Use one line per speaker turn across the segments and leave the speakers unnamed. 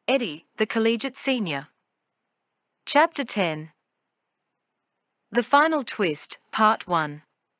Eddie, the collegiate senior. Chapter 10. The Final Twist, Part 1.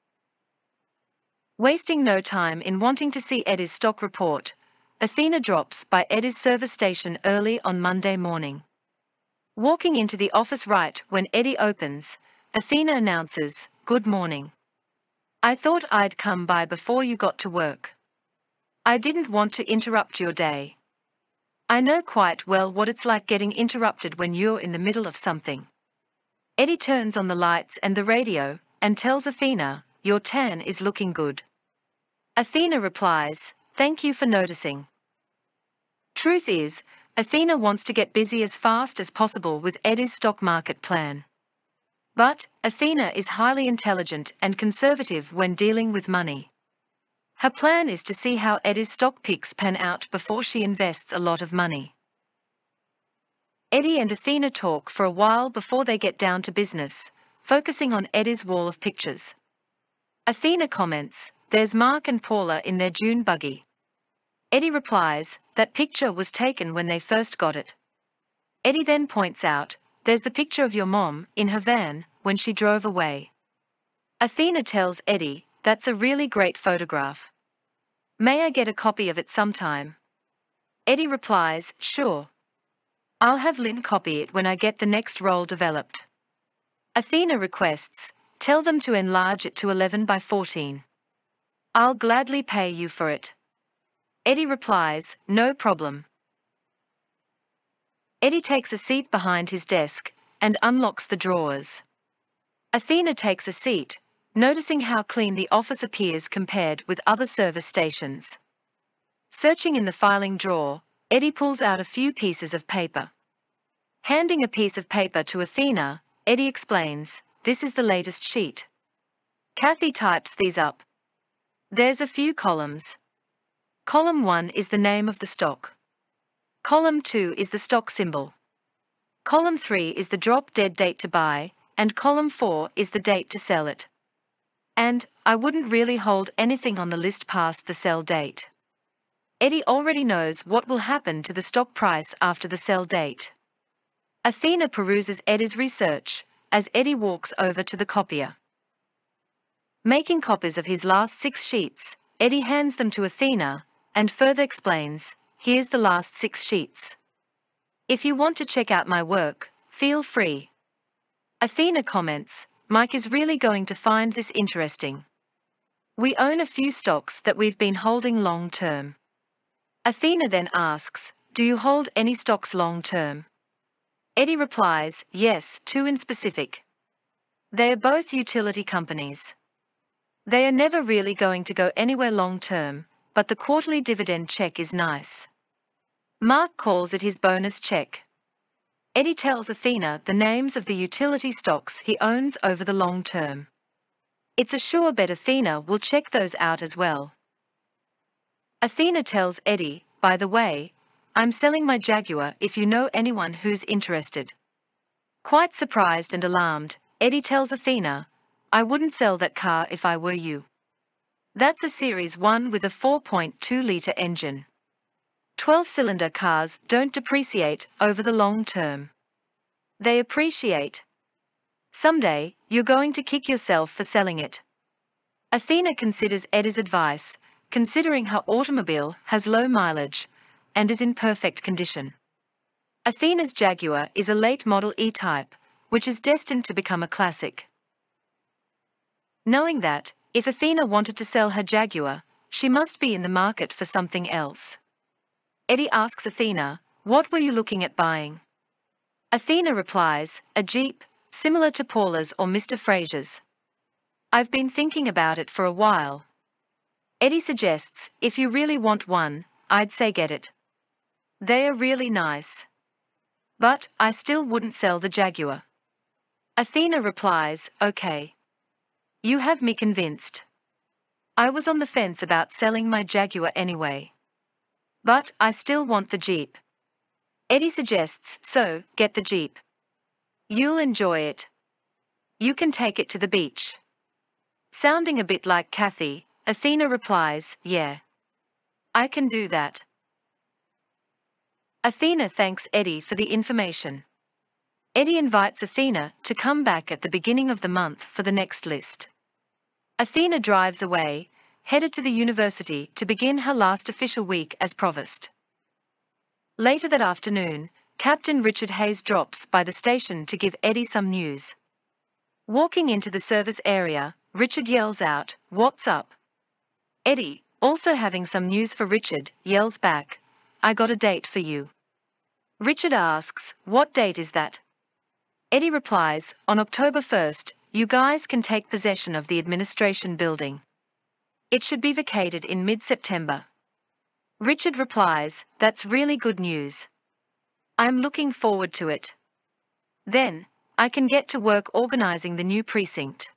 Wasting no time in wanting to see Eddie's stock report, Athena drops by Eddie's service station early on Monday morning. Walking into the office right when Eddie opens, Athena announces, "Good morning. I thought I'd come by before you got to work. I didn't want to interrupt your day. I know quite well what it's like getting interrupted when you're in the middle of something." Eddie turns on the lights and the radio, and tells Athena, "Your tan is looking good." Athena replies, "Thank you for noticing." Truth is, Athena wants to get busy as fast as possible with Eddie's stock market plan. But Athena is highly intelligent and conservative when dealing with money. Her plan is to see how Eddie's stock picks pan out before she invests a lot of money. Eddie and Athena talk for a while before they get down to business, focusing on Eddie's wall of pictures. Athena comments, "There's Mark and Paula in their dune buggy." Eddie replies, "That picture was taken when they first got it." Eddie then points out, "There's the picture of your mom in her van when she drove away." Athena tells Eddie, "That's a really great photograph. May I get a copy of it sometime?" Eddie replies, "Sure. I'll have Lynn copy it when I get the next roll developed." Athena requests, "Tell them to enlarge it to 11 by 14. I'll gladly pay you for it." Eddie replies, "No problem." Eddie takes a seat behind his desk and unlocks the drawers. Athena takes a seat, noticing how clean the office appears compared with other service stations. Searching in the filing drawer, Eddie pulls out a few pieces of paper. Handing a piece of paper to Athena, Eddie explains, "This is the latest sheet. Kathy types these up. There's a few columns. Column 1 is the name of the stock. Column 2 is the stock symbol. Column 3 is the drop-dead date to buy, and column 4 is the date to sell it. And I wouldn't really hold anything on the list past the sell date." Eddie already knows what will happen to the stock price after the sell date. Athena peruses Eddie's research as Eddie walks over to the copier. Making copies of his last 6 sheets, Eddie hands them to Athena and further explains, "Here's the last 6 sheets. If you want to check out my work, feel free." Athena comments, "Mike is really going to find this interesting. We own a few stocks that we've been holding long term." Athena then asks, "Do you hold any stocks long term?" Eddie replies, "Yes, 2 in specific. They are both utility companies. They are never really going to go anywhere long term, but the quarterly dividend check is nice. Mark calls it his bonus check." Eddie tells Athena the names of the utility stocks he owns over the long term. It's a sure bet Athena will check those out as well. Athena tells Eddie, "By the way, I'm selling my Jaguar if you know anyone who's interested." Quite surprised and alarmed, Eddie tells Athena, "I wouldn't sell that car if I were you. That's a Series 1 with a 4.2-liter engine. 12-cylinder cars don't depreciate over the long term. They appreciate. Someday, you're going to kick yourself for selling it." Athena considers Eddie's advice, considering her automobile has low mileage and is in perfect condition. Athena's Jaguar is a late model E-Type, which is destined to become a classic. Knowing that, if Athena wanted to sell her Jaguar, she must be in the market for something else. Eddie asks Athena, "What were you looking at buying?" Athena replies, "A Jeep, similar to Paula's or Mr. Frazier's. I've been thinking about it for a while." Eddie suggests, "If you really want one, I'd say get it. They are really nice. But I still wouldn't sell the Jaguar." Athena replies, "Okay. You have me convinced. I was on the fence about selling my Jaguar anyway. But I still want the Jeep." Eddie suggests, "So, get the Jeep. You'll enjoy it. You can take it to the beach." Sounding a bit like Kathy, Athena replies, "Yeah. I can do that." Athena thanks Eddie for the information. Eddie invites Athena to come back at the beginning of the month for the next list. Athena drives away, headed to the university to begin her last official week as provost. Later that afternoon, Captain Richard Hayes drops by the station to give Eddie some news. Walking into the service area, Richard yells out, "What's up?" Eddie, also having some news for Richard, yells back, "I got a date for you." Richard asks, "What date is that?" Eddie replies, "On October 1st, you guys can take possession of the administration building. It should be vacated in mid-September." Richard replies, "That's really good news. I'm looking forward to it. Then, I can get to work organizing the new precinct."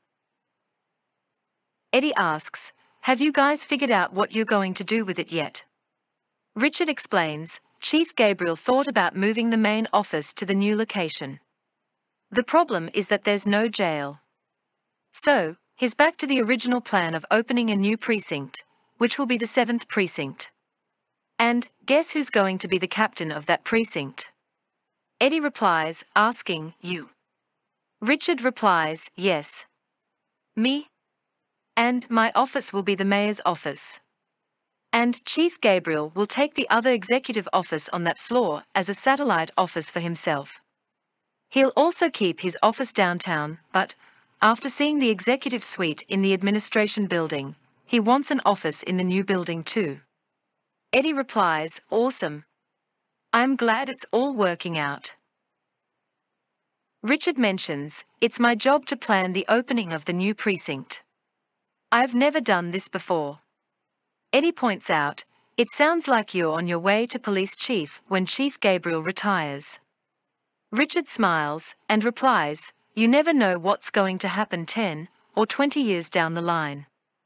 Eddie asks, "Have you guys figured out what you're going to do with it yet?" Richard explains, "Chief Gabriel thought about moving the main office to the new location. The problem is that there's no jail. So, he's back to the original plan of opening a new precinct, which will be the 7th precinct. And, guess who's going to be the captain of that precinct?" Eddie replies, asking, "You?" Richard replies, "Yes. Me. And my office will be the mayor's office. And Chief Gabriel will take the other executive office on that floor as a satellite office for himself. He'll also keep his office downtown, but, after seeing the executive suite in the administration building, he wants an office in the new building too." Eddie replies, "Awesome. I'm glad it's all working out." Richard mentions, "It's my job to plan the opening of the new precinct. I've never done this before." Eddie points out, "It sounds like you're on your way to police chief when Chief Gabriel retires." Richard smiles and replies, "You never know what's going to happen 10 or 20 years down the line."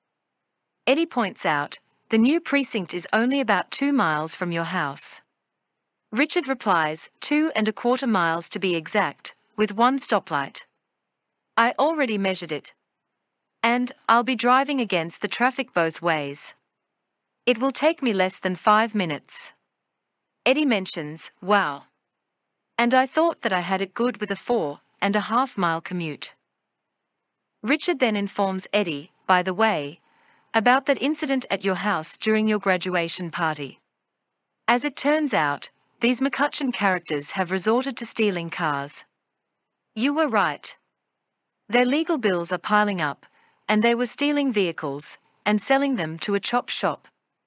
Eddie points out, "The new precinct is only about 2 miles from your house." Richard replies, 2.25 miles to be exact, with one stoplight. "I already measured it. And I'll be driving against the traffic both ways. It will take me less than 5 minutes." Eddie mentions, "Wow. And I thought that I had it good with a 4.5 mile commute." Richard then informs Eddie, "By the way, about that incident at your house during your graduation party. As it turns out, these McCutcheon characters have resorted to stealing cars. You were right. Their legal bills are piling up, and they were stealing vehicles and selling them to a chop shop.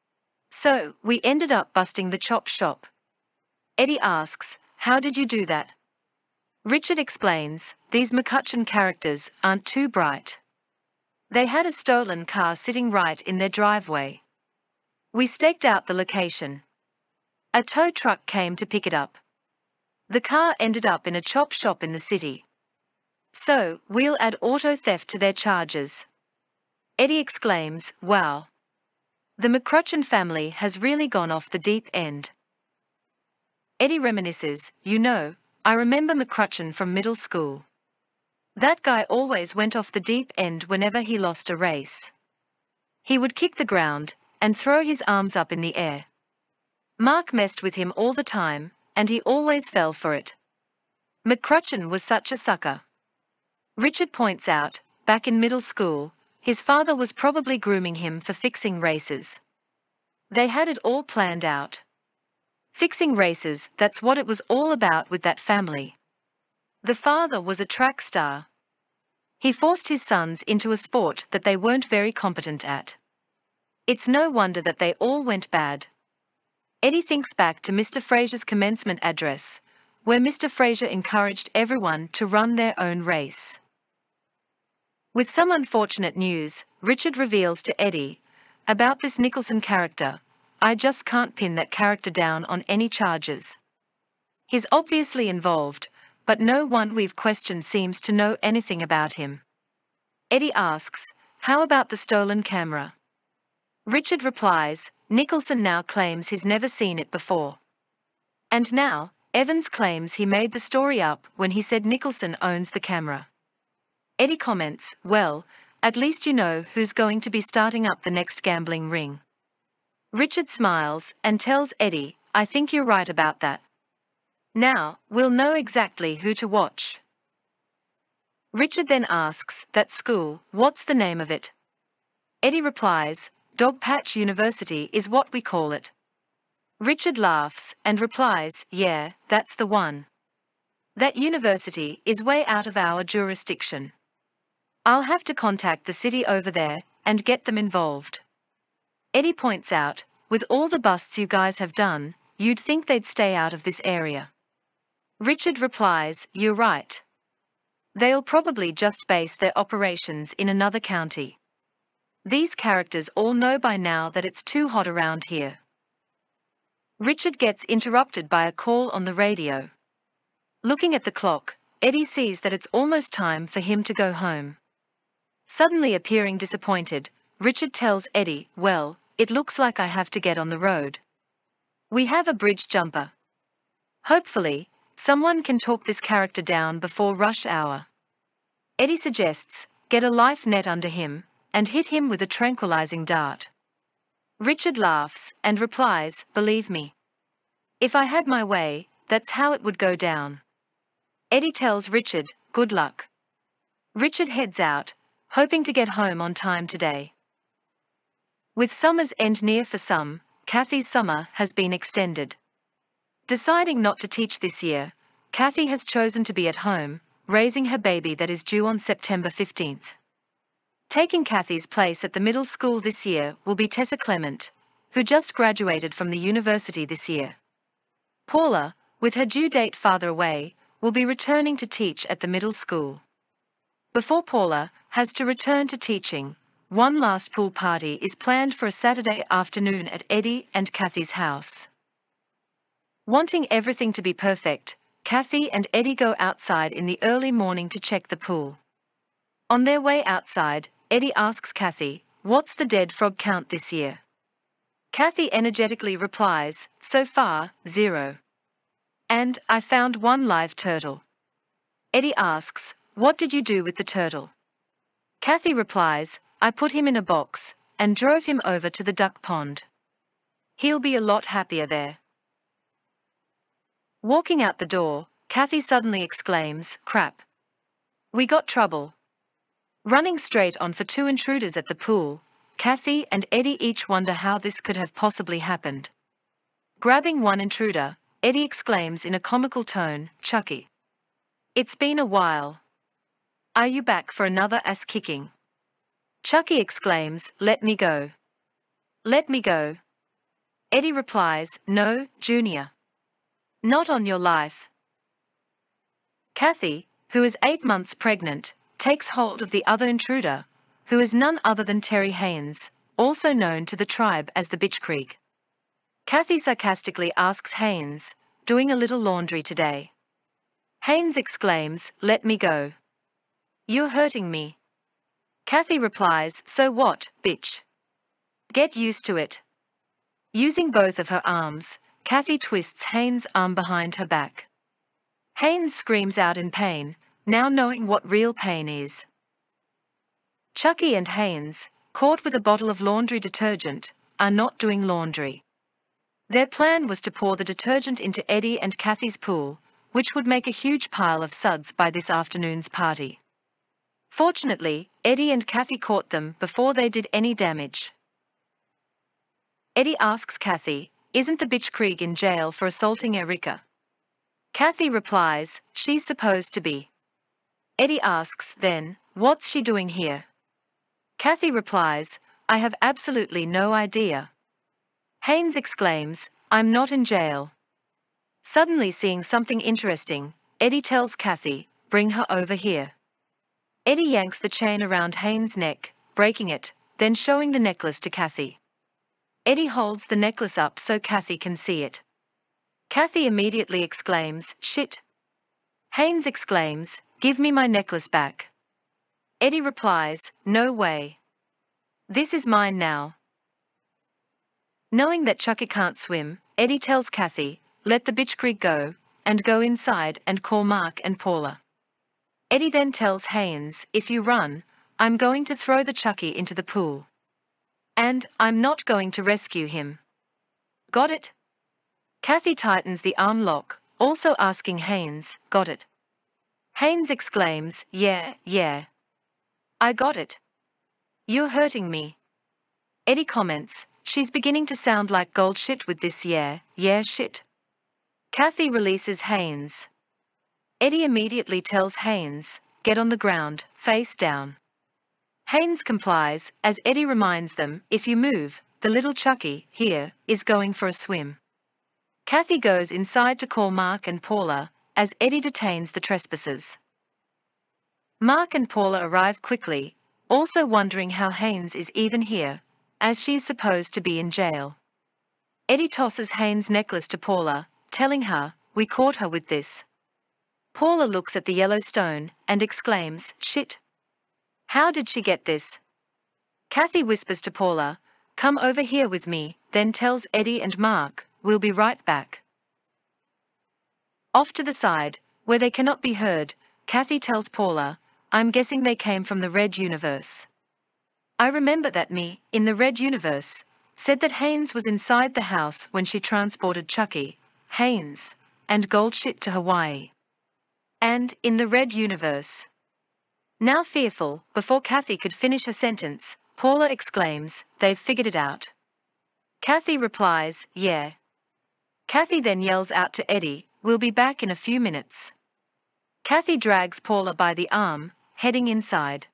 So, we ended up busting the chop shop." Eddie asks, "How did you do that?" Richard explains, "These McCutcheon characters aren't too bright. They had a stolen car sitting right in their driveway. We staked out the location. A tow truck came to pick it up. The car ended up in a chop shop in the city. So, we'll add auto theft to their charges." Eddie exclaims, "Wow. The McCutcheon family has really gone off the deep end." Eddie reminisces, "You know, I remember McCutcheon from middle school. That guy always went off the deep end whenever he lost a race. He would kick the ground and throw his arms up in the air. Mark messed with him all the time, and he always fell for it. McCutcheon was such a sucker." Richard points out, back in middle school, his father was probably grooming him for fixing races. They had it all planned out. Fixing races, that's what it was all about with that family. The father was a track star. He forced his sons into a sport that they weren't very competent at. It's no wonder that they all went bad." Eddie thinks back to Mr. Fraser's commencement address, where Mr. Fraser encouraged everyone to run their own race. With some unfortunate news, Richard reveals to Eddie, "About this Nicholson character, I just can't pin that character down on any charges. He's obviously involved, but no one we've questioned seems to know anything about him." Eddie asks, "How about the stolen camera?" Richard replies, "Nicholson now claims he's never seen it before. And now, Evans claims he made the story up when he said Nicholson owns the camera." Eddie comments, "Well, at least you know who's going to be starting up the next gambling ring." Richard smiles and tells Eddie, "I think you're right about that." Now, we'll know exactly who to watch. Richard then asks, that school, what's the name of it? Eddie replies, Dogpatch University is what we call it. Richard laughs and replies, yeah, that's the one. That university is way out of our jurisdiction. I'll have to contact the city over there and get them involved. Eddie points out, with all the busts you guys have done, you'd think they'd stay out of this area. Richard replies, you're right. They'll probably just base their operations in another county. These characters all know by now that it's too hot around here. Richard gets interrupted by a call on the radio. Looking at the clock, Eddie sees that it's almost time for him to go home. Suddenly appearing disappointed, Richard tells Eddie, well, it looks like I have to get on the road. We have a bridge jumper. Hopefully, someone can talk this character down before rush hour. Eddie suggests, get a life net under him, and hit him with a tranquilizing dart. Richard laughs and replies, believe me. If I had my way, that's how it would go down. Eddie tells Richard, good luck. Richard heads out, hoping to get home on time today. With summer's end near for some, Kathy's summer has been extended. Deciding not to teach this year, Kathy has chosen to be at home, raising her baby that is due on September 15th. Taking Kathy's place at the middle school this year will be Tessa Clement, who just graduated from the university this year. Paula, with her due date farther away, will be returning to teach at the middle school. Before Paula has to return to teaching, one last pool party is planned for a Saturday afternoon at Eddie and Kathy's house. Wanting everything to be perfect, Kathy and Eddie go outside in the early morning to check the pool. On their way outside, Eddie asks Kathy, what's the dead frog count this year? Kathy energetically replies, so far, 0. And, I found one live turtle. Eddie asks, what did you do with the turtle? Kathy replies, I put him in a box, and drove him over to the duck pond. He'll be a lot happier there. Walking out the door, Kathy suddenly exclaims, crap. We got trouble. Running straight on for 2 intruders at the pool, Kathy and Eddie each wonder how this could have possibly happened. Grabbing one intruder, Eddie exclaims in a comical tone, Chucky. It's been a while. Are you back for another ass-kicking? Chucky exclaims, let me go. Let me go. Eddie replies, no, Junior. Not on your life. Kathy, who is 8 months pregnant, takes hold of the other intruder, who is none other than Terry Haynes, also known to the tribe as the Bitch Creek. Kathy sarcastically asks Haynes, doing a little laundry today. Haynes exclaims, let me go. You're hurting me. Kathy replies, so what, bitch? Get used to it. Using both of her arms, Kathy twists Haynes' arm behind her back. Haynes screams out in pain, now knowing what real pain is. Chucky and Haynes, caught with a bottle of laundry detergent, are not doing laundry. Their plan was to pour the detergent into Eddie and Kathy's pool, which would make a huge pile of suds by this afternoon's party. Fortunately, Eddie and Kathy caught them before they did any damage. Eddie asks Kathy, isn't the bitch Krieg in jail for assaulting Erica? Kathy replies, she's supposed to be. Eddie asks, then, what's she doing here? Kathy replies, I have absolutely no idea. Haynes exclaims, I'm not in jail. Suddenly seeing something interesting, Eddie tells Kathy, bring her over here. Eddie yanks the chain around Haynes' neck, breaking it, then showing the necklace to Kathy. Eddie holds the necklace up so Kathy can see it. Kathy immediately exclaims, shit. Haynes exclaims, give me my necklace back. Eddie replies, no way. This is mine now. Knowing that Chucky can't swim, Eddie tells Kathy, let the bitch Krieg go, and go inside and call Mark and Paula. Eddie then tells Haynes, if you run, I'm going to throw the Chucky into the pool. And, I'm not going to rescue him. Got it? Kathy tightens the arm lock, also asking Haynes, got it? Haynes exclaims, yeah. I got it. You're hurting me. Eddie comments, she's beginning to sound like gold shit with this yeah shit. Kathy releases Haynes. Eddie immediately tells Haynes, get on the ground, face down. Haynes complies, as Eddie reminds them, if you move, the little Chucky, here, is going for a swim. Kathy goes inside to call Mark and Paula, as Eddie detains the trespassers. Mark and Paula arrive quickly, also wondering how Haynes is even here, as she's supposed to be in jail. Eddie tosses Haynes' necklace to Paula, telling her, we caught her with this. Paula looks at the yellow stone, and exclaims, shit. How did she get this? Kathy whispers to Paula, come over here with me, then tells Eddie and Mark, we'll be right back. Off to the side, where they cannot be heard, Kathy tells Paula, I'm guessing they came from the Red Universe. I remember that me, in the Red Universe, said that Haynes was inside the house when she transported Chucky, Haynes, and gold shit to Hawaii. And, in the Red Universe. Now fearful, before Kathy could finish her sentence, Paula exclaims, they've figured it out. Kathy replies, yeah. Kathy then yells out to Eddie, we'll be back in a few minutes. Kathy drags Paula by the arm, heading inside.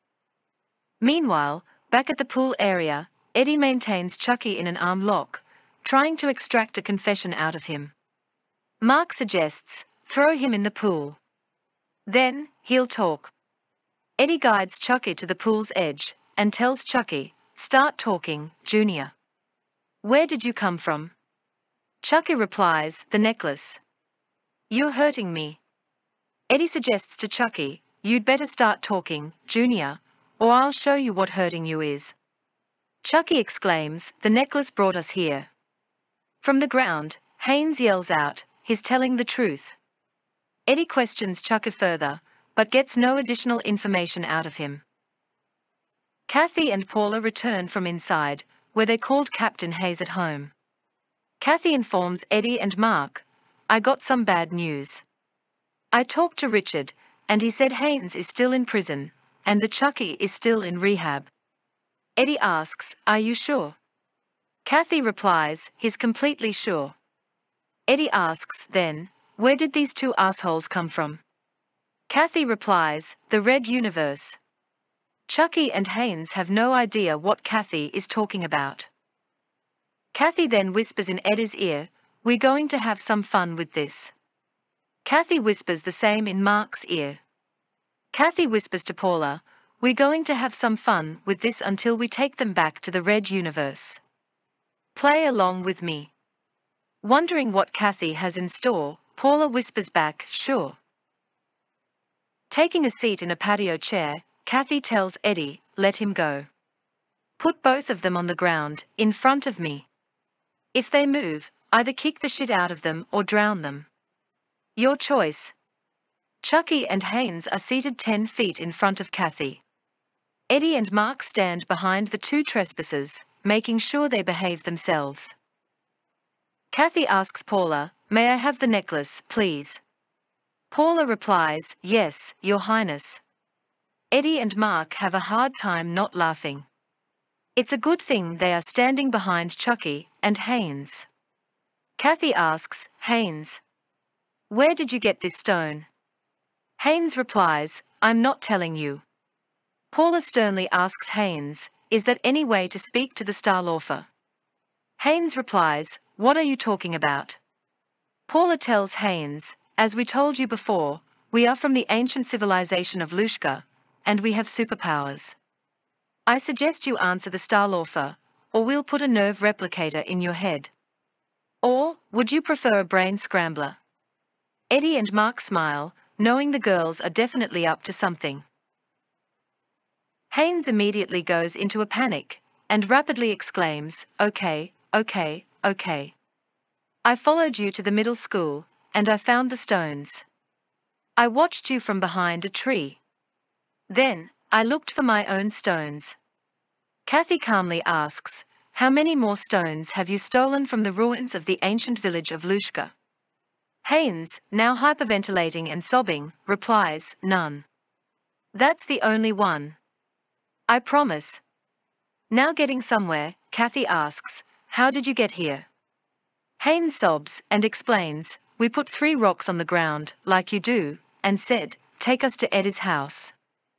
Meanwhile, back at the pool area, Eddie maintains Chucky in an arm lock, trying to extract a confession out of him. Mark suggests, throw him in the pool. Then, he'll talk. Eddie guides Chucky to the pool's edge, and tells Chucky, start talking, Junior. Where did you come from? Chucky replies, the necklace. You're hurting me. Eddie suggests to Chucky, you'd better start talking, Junior, or I'll show you what hurting you is. Chucky exclaims, the necklace brought us here. From the ground, Haynes yells out, he's telling the truth. Eddie questions Chucky further, but gets no additional information out of him. Kathy and Paula return from inside, where they called Captain Hayes at home. Kathy informs Eddie and Mark, I got some bad news. I talked to Richard, and he said Haynes is still in prison, and the Chucky is still in rehab. Eddie asks, are you sure? Kathy replies, he's completely sure. Eddie asks, then, where did these two assholes come from? Kathy replies, the Red Universe. Chucky and Haynes have no idea what Kathy is talking about. Kathy then whispers in Eddie's ear, we're going to have some fun with this. Kathy whispers the same in Mark's ear. Kathy whispers to Paula, we're going to have some fun with this until we take them back to the Red Universe. Play along with me. Wondering what Kathy has in store, Paula whispers back, sure. Taking a seat in a patio chair, Kathy tells Eddie, let him go. Put both of them on the ground, in front of me. If they move, either kick the shit out of them or drown them. Your choice. Chucky and Haynes are seated 10 feet in front of Kathy. Eddie and Mark stand behind the two trespassers, making sure they behave themselves. Kathy asks Paula, may I have the necklace, please? Paula replies, yes, Your Highness. Eddie and Mark have a hard time not laughing. It's a good thing they are standing behind Chucky and Haynes. Kathy asks, Haynes, where did you get this stone? Haynes replies, I'm not telling you. Paula sternly asks Haynes, is that any way to speak to the Starlaufer? Haynes replies, what are you talking about? Paula tells Haynes, as we told you before, we are from the ancient civilization of Lushka, and we have superpowers. I suggest you answer the Starlaufer, or we'll put a nerve replicator in your head. Or, would you prefer a brain scrambler? Eddie and Mark smile, knowing the girls are definitely up to something. Haynes immediately goes into a panic, and rapidly exclaims, okay. I followed you to the middle school, and I found the stones. I watched you from behind a tree. Then, I looked for my own stones. Kathy calmly asks, how many more stones have you stolen from the ruins of the ancient village of Lushka? Haynes, now hyperventilating and sobbing, replies, none. That's the only one. I promise. Now getting somewhere, Kathy asks, how did you get here? Haynes sobs and explains, we put 3 rocks on the ground, like you do, and said, take us to Eddie's house.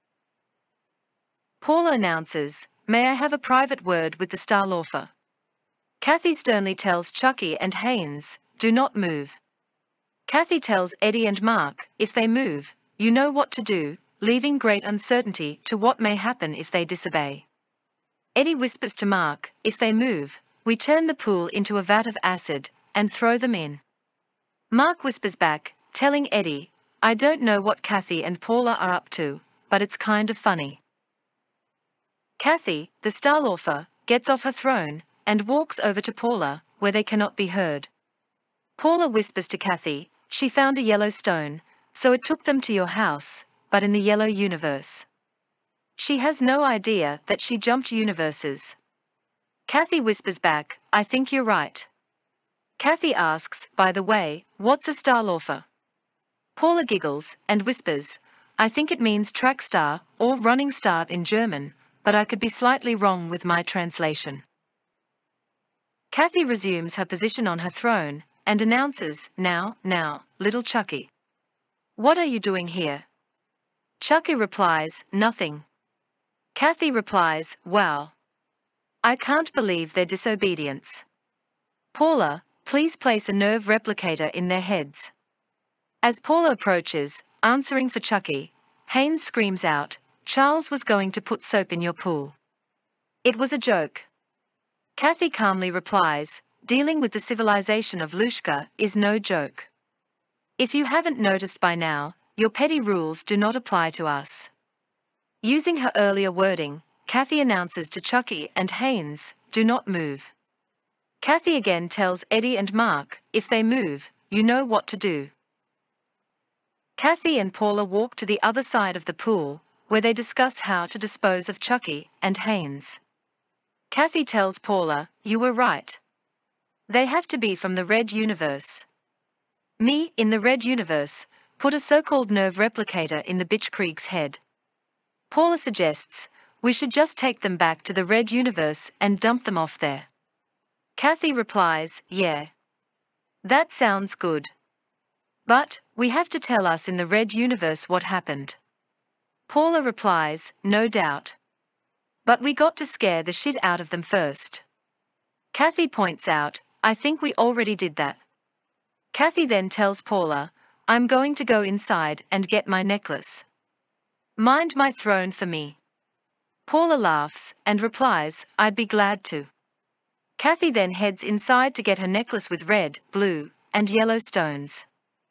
Paula announces, may I have a private word with the Starlaufer? Kathy sternly tells Chucky and Haynes, do not move. Kathy tells Eddie and Mark, if they move, you know what to do, leaving great uncertainty to what may happen if they disobey. Eddie whispers to Mark, if they move, we turn the pool into a vat of acid, and throw them in. Mark whispers back, telling Eddie, I don't know what Kathy and Paula are up to, but it's kind of funny. Kathy, the Starlaufer, gets off her throne, and walks over to Paula, where they cannot be heard. Paula whispers to Kathy, she found a yellow stone, so it took them to your house, but in the yellow universe. She has no idea that she jumped universes. Kathy whispers back, I think you're right. Kathy asks, by the way, what's a Starlaufer? Paula giggles and whispers, I think it means track star or running star in German, but I could be slightly wrong with my translation. Kathy resumes her position on her throne and announces, now, little Chucky. What are you doing here? Chucky replies, nothing. Kathy replies, wow. I can't believe their disobedience. Paula, please place a nerve replicator in their heads. As Paula approaches, answering for Chucky, Haynes screams out, Charles was going to put soap in your pool. It was a joke. Kathy calmly replies, dealing with the civilization of Lushka is no joke. If you haven't noticed by now, your petty rules do not apply to us. Using her earlier wording, Kathy announces to Chucky and Haynes, do not move. Kathy again tells Eddie and Mark, if they move, you know what to do. Kathy and Paula walk to the other side of the pool, where they discuss how to dispose of Chucky and Haynes. Kathy tells Paula, you were right. They have to be from the red universe. Me, in the red universe, put a so-called nerve replicator in the bitch Krieg's head. Paula suggests, we should just take them back to the red universe and dump them off there. Kathy replies, yeah. That sounds good. But, we have to tell us in the red universe what happened. Paula replies, no doubt. But we got to scare the shit out of them first. Kathy points out, I think we already did that. Kathy then tells Paula, I'm going to go inside and get my necklace. Mind my throne for me. Paula laughs and replies, I'd be glad to. Kathy then heads inside to get her necklace with red, blue, and yellow stones.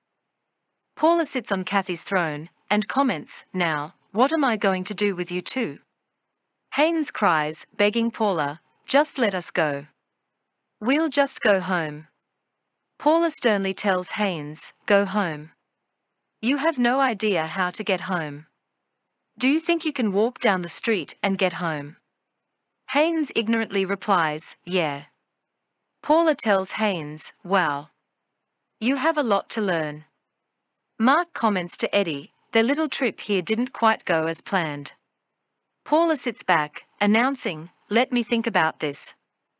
Paula sits on Kathy's throne and comments, now, what am I going to do with you two? Haynes cries, begging Paula, just let us go. We'll just go home. Paula sternly tells Haynes, go home. You have no idea how to get home. Do you think you can walk down the street and get home? Haynes ignorantly replies, yeah. Paula tells Haynes, wow. You have a lot to learn. Mark comments to Eddie, their little trip here didn't quite go as planned. Paula sits back, announcing, let me think about this.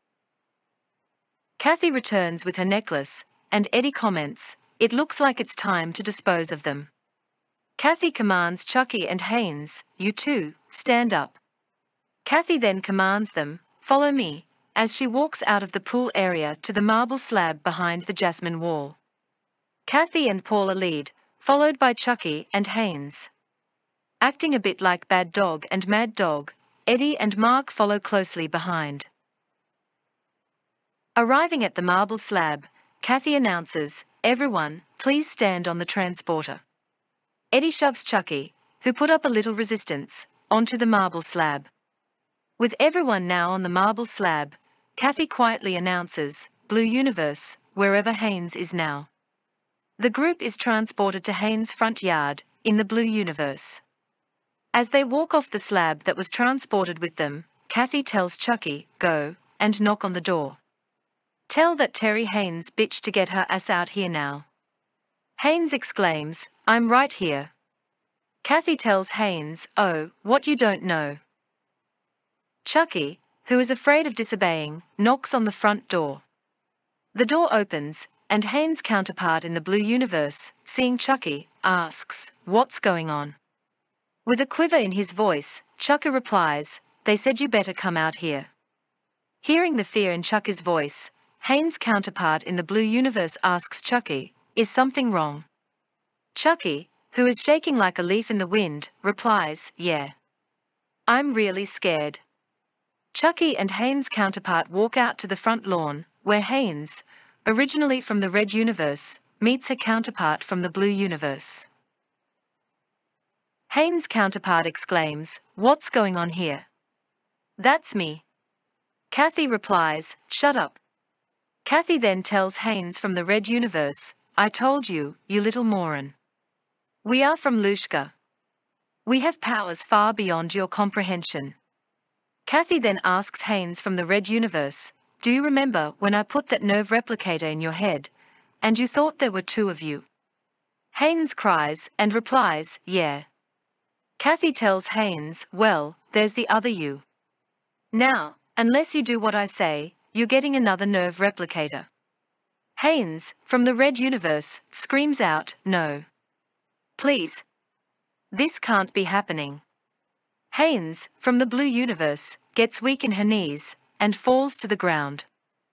Kathy returns with her necklace, and Eddie comments, it looks like it's time to dispose of them. Kathy commands Chucky and Haynes, you two, stand up. Kathy then commands them, follow me, as she walks out of the pool area to the marble slab behind the jasmine wall. Kathy and Paula lead, followed by Chucky and Haynes. Acting a bit like Bad Dog and Mad Dog, Eddie and Mark follow closely behind. Arriving at the marble slab, Kathy announces, everyone, please stand on the transporter. Eddie shoves Chucky, who put up a little resistance, onto the marble slab. With everyone now on the marble slab, Kathy quietly announces, Blue Universe, wherever Haynes is now. The group is transported to Haynes' front yard, in the Blue Universe. As they walk off the slab that was transported with them, Kathy tells Chucky, go, and knock on the door. Tell that Terry Haynes bitch to get her ass out here now. Haynes exclaims, "I'm right here." Kathy tells Haynes, "Oh, what you don't know." Chucky, who is afraid of disobeying, knocks on the front door. The door opens, and Haynes' counterpart in the blue universe, seeing Chucky, asks, "What's going on?" With a quiver in his voice, Chucky replies, "They said you better come out here." Hearing the fear in Chucky's voice, Haynes' counterpart in the blue universe asks Chucky, "Is something wrong?" Chucky, who is shaking like a leaf in the wind, replies, "Yeah. I'm really scared." Chucky and Haynes' counterpart walk out to the front lawn, where Haynes, originally from the red universe, meets her counterpart from the blue universe. Haynes' counterpart exclaims, "What's going on here?" "That's me." Kathy replies, "Shut up." Kathy then tells Haynes from the red universe, "I told you, you little moron. We are from Lushka. We have powers far beyond your comprehension." Kathy then asks Haynes from the red universe, "Do you remember when I put that nerve replicator in your head, and you thought there were two of you?" Haynes cries and replies, "Yeah." Kathy tells Haynes, "Well, there's the other you. Now, unless you do what I say, you're getting another nerve replicator." Haynes, from the red universe, screams out, "No. Please. This can't be happening." Haynes, from the blue universe, gets weak in her knees, and falls to the ground.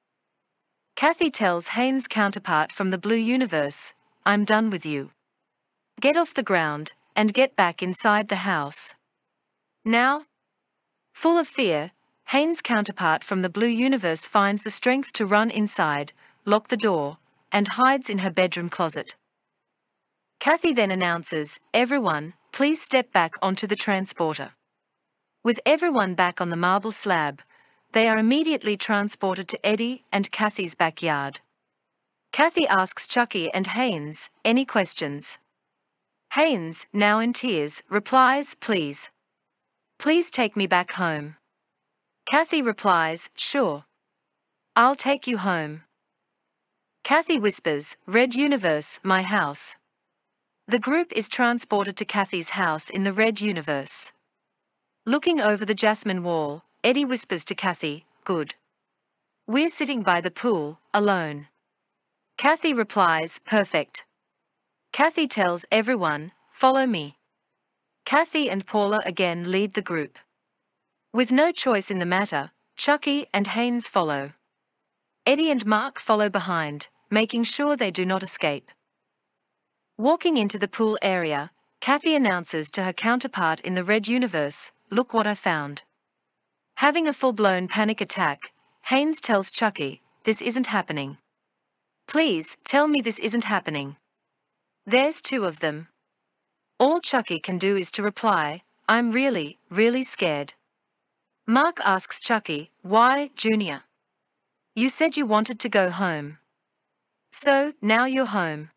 Kathy tells Haynes' counterpart from the blue universe, "I'm done with you. Get off the ground, and get back inside the house. Now." Full of fear, Haynes' counterpart from the blue universe finds the strength to run inside, lock the door, and hides in her bedroom closet. Kathy then announces, "Everyone, please step back onto the transporter." With everyone back on the marble slab, they are immediately transported to Eddie and Kathy's backyard. Kathy asks Chucky and Haynes, "Any questions?" Haynes, now in tears, replies, "Please. Please take me back home." Kathy replies, "Sure. I'll take you home." Kathy whispers, "Red universe, my house." The group is transported to Kathy's house in the red universe. Looking over the jasmine wall, Eddie whispers to Kathy, "Good. We're sitting by the pool, alone." Kathy replies, "Perfect." Kathy tells everyone, "Follow me." Kathy and Paula again lead the group. With no choice in the matter, Chucky and Haynes follow. Eddie and Mark follow behind, making sure they do not escape. Walking into the pool area, Kathy announces to her counterpart in the red universe, "Look what I found." Having a full-blown panic attack, Haynes tells Chucky, "This isn't happening. Please, tell me this isn't happening. There's two of them." All Chucky can do is to reply, "I'm really, really scared." Mark asks Chucky, "Why, Junior? You said you wanted to go home. So, now you're home."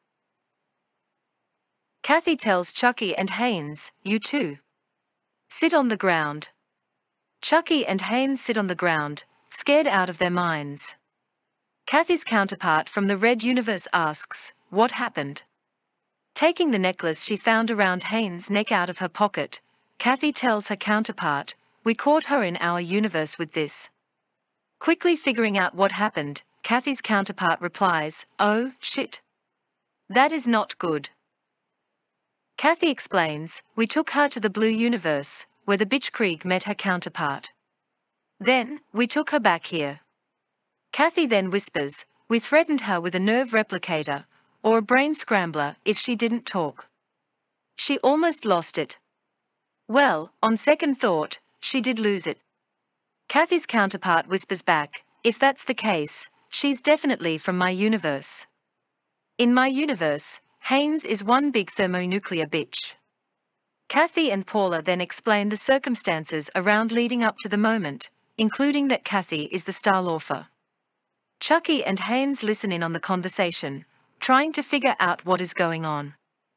Kathy tells Chucky and Haynes, "You too. Sit on the ground." Chucky and Haynes sit on the ground, scared out of their minds. Kathy's counterpart from the red universe asks, "What happened?" Taking the necklace she found around Haynes' neck out of her pocket, Kathy tells her counterpart, "We caught her in our universe with this." Quickly figuring out what happened, Kathy's counterpart replies, "Oh, shit. That is not good." Kathy explains, "We took her to the blue universe, where the bitch Krieg met her counterpart. Then, we took her back here." Kathy then whispers, "We threatened her with a nerve replicator, or a brain scrambler if she didn't talk. She almost lost it. Well, on second thought, she did lose it." Kathy's counterpart whispers back, "If that's the case, she's definitely from my universe. In my universe, Haynes is one big thermonuclear bitch." Kathy and Paula then explain the circumstances around leading up to the moment, including that Kathy is the Starlaufer. Chucky and Haynes listen in on the conversation, trying to figure out what is going on.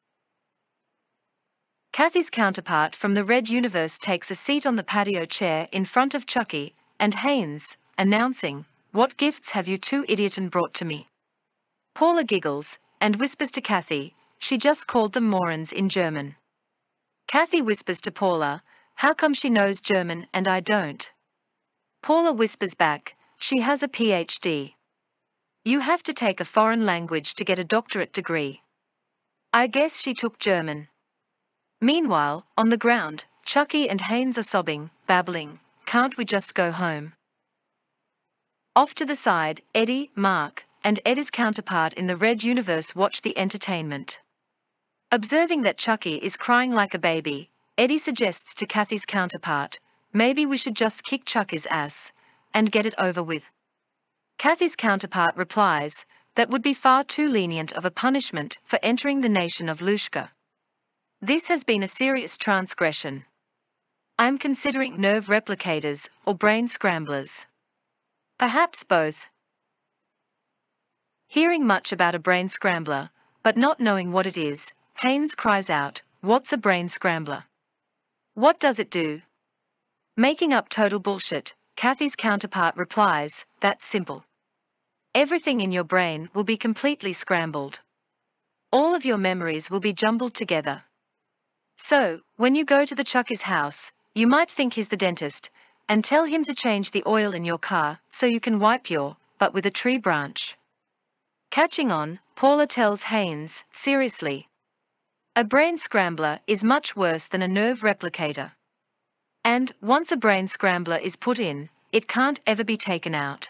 Kathy's counterpart from the red universe takes a seat on the patio chair in front of Chucky and Haynes, announcing, "What gifts have you two idiotin brought to me?" Paula giggles and whispers to Kathy, she just called them morons in German. Kathy whispers to Paula, how come she knows German and I don't? Paula whispers back, she has a PhD. You have to take a foreign language to get a doctorate degree. I guess she took German. Meanwhile, on the ground, Chucky and Haynes are sobbing, babbling, can't we just go home? Off to the side, Eddie, Mark, and Eddie's counterpart in the Red Universe watch the entertainment. Observing that Chucky is crying like a baby, Eddie suggests to Kathy's counterpart, maybe we should just kick Chucky's ass and get it over with. Kathy's counterpart replies, that would be far too lenient of a punishment for entering the nation of Lushka. This has been a serious transgression. I'm considering nerve replicators or brain scramblers. Perhaps both. Hearing much about a brain scrambler, but not knowing what it is, Haynes cries out, what's a brain scrambler? What does it do? Making up total bullshit, Kathy's counterpart replies, that's simple. Everything in your brain will be completely scrambled. All of your memories will be jumbled together. So, when you go to the Chucky's house, you might think he's the dentist, and tell him to change the oil in your car so you can wipe your butt with a tree branch. Catching on, Paula tells Haynes, seriously. A brain scrambler is much worse than a nerve replicator. And, once a brain scrambler is put in, it can't ever be taken out.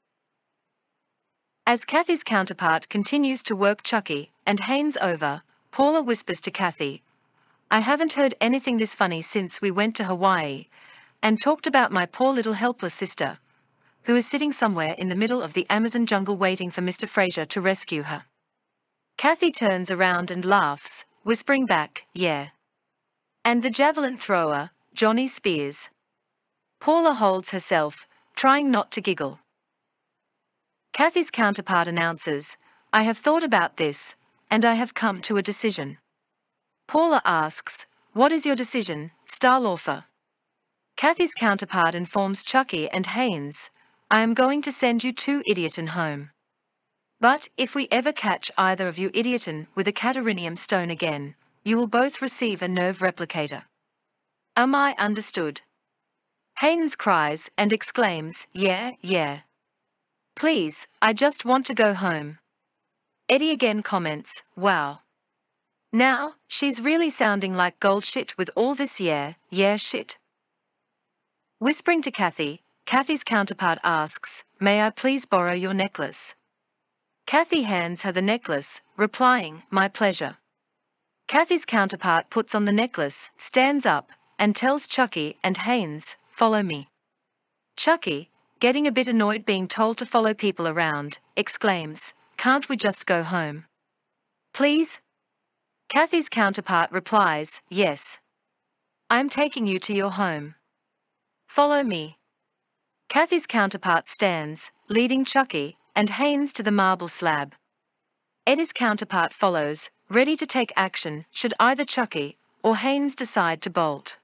As Kathy's counterpart continues to work Chucky and Haynes over, Paula whispers to Kathy, I haven't heard anything this funny since we went to Hawaii and talked about my poor little helpless sister, who is sitting somewhere in the middle of the Amazon jungle waiting for Mr. Fraser to rescue her. Kathy turns around and laughs, whispering back, yeah. And the javelin thrower, Johnny Spears. Paula holds herself, trying not to giggle. Kathy's counterpart announces, I have thought about this, and I have come to a decision. Paula asks, what is your decision, Starlaufer? Kathy's counterpart informs Chucky and Haynes, I am going to send you two idiotin home. But if we ever catch either of you idiotin with a catarinium stone again, you will both receive a nerve replicator. Am I understood? Haynes cries and exclaims, yeah, yeah. Please, I just want to go home. Eddie again comments, wow. Now, she's really sounding like gold shit with all this yeah shit. Whispering to Kathy, Kathy's counterpart asks, may I please borrow your necklace? Kathy hands her the necklace, replying, my pleasure. Kathy's counterpart puts on the necklace, stands up, and tells Chucky and Haynes, follow me. Chucky, getting a bit annoyed being told to follow people around, exclaims, can't we just go home? Please? Kathy's counterpart replies, yes. I'm taking you to your home. Follow me. Kathy's counterpart stands, leading Chucky and Haynes to the marble slab. Eddie's counterpart follows, ready to take action should either Chucky or Haynes decide to bolt.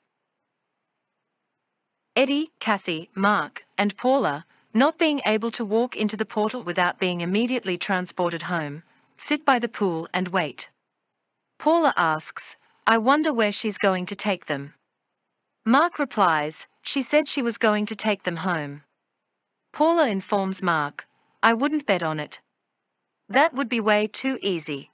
Eddie, Kathy, Mark, and Paula, not being able to walk into the portal without being immediately transported home, sit by the pool and wait. Paula asks, I wonder where she's going to take them. Mark replies, she said she was going to take them home. Paula informs Mark, I wouldn't bet on it. That would be way too easy.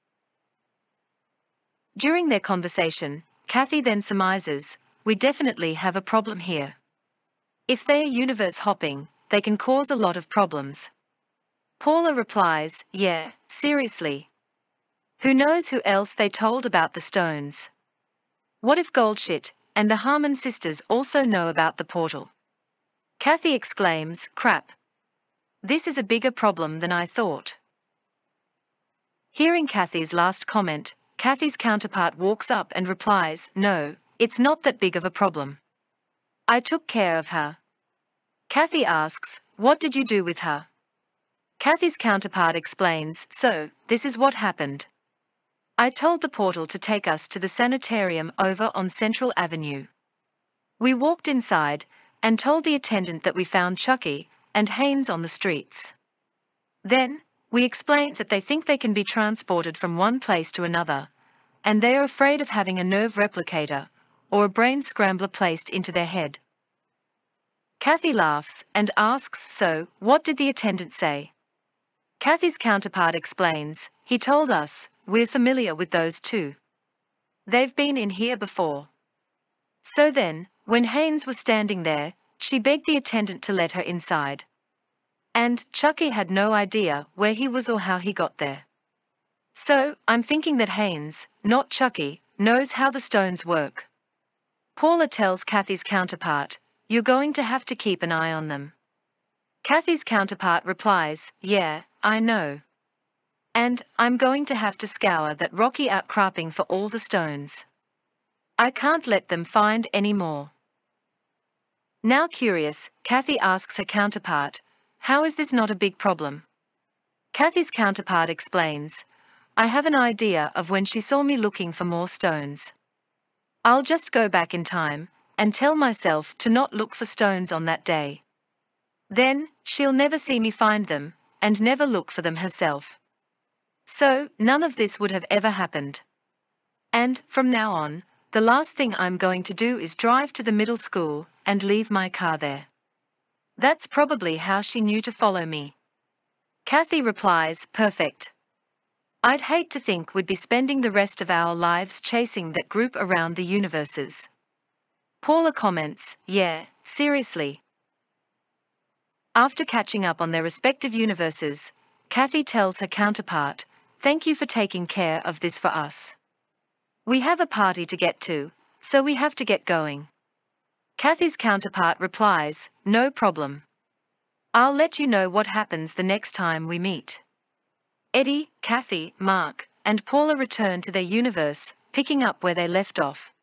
During their conversation, Kathy then surmises, we definitely have a problem here. If they are universe hopping, they can cause a lot of problems. Paula replies, yeah, seriously. Who knows who else they told about the stones? What if Goldshit and the Harmon sisters also know about the portal? Kathy exclaims, crap. This is a bigger problem than I thought. Hearing Kathy's last comment, Kathy's counterpart walks up and replies, no, it's not that big of a problem. I took care of her. Kathy asks, what did you do with her? Kathy's counterpart explains, so, this is what happened. I told the portal to take us to the sanitarium over on Central Avenue. We walked inside and told the attendant that we found Chucky and Haynes on the streets. Then, We explained that they think they can be transported from one place to another, and they are afraid of having a nerve replicator, or a brain scrambler placed into their head. Kathy laughs and asks, "So, what did the attendant say?" Kathy's counterpart explains, "He told us, we're familiar with those two. They've been in here before." So then, when Haynes was standing there, she begged the attendant to let her inside. And Chucky had no idea where he was or how he got there. So, I'm thinking that Haynes, not Chucky, knows how the stones work. Paula tells Kathy's counterpart, "You're going to have to keep an eye on them." Kathy's counterpart replies, "Yeah, I know. And I'm going to have to scour that rocky outcropping for all the stones. I can't let them find any more." Now curious, Kathy asks her counterpart, "How is this not a big problem?" Kathy's counterpart explains, "I have an idea of when she saw me looking for more stones. I'll just go back in time and tell myself to not look for stones on that day. Then, she'll never see me find them, and never look for them herself. So, none of this would have ever happened. And, from now on, the last thing I'm going to do is drive to the middle school and leave my car there." That's probably how she knew to follow me. Kathy replies, "Perfect. I'd hate to think we'd be spending the rest of our lives chasing that group around the universes." Paula comments, "Yeah, seriously." After catching up on their respective universes, Kathy tells her counterpart, "Thank you for taking care of this for us. We have a party to get to, so we have to get going." Kathy's counterpart replies, "No problem. I'll let you know what happens the next time we meet." Eddie, Kathy, Mark, and Paula return to their universe, picking up where they left off.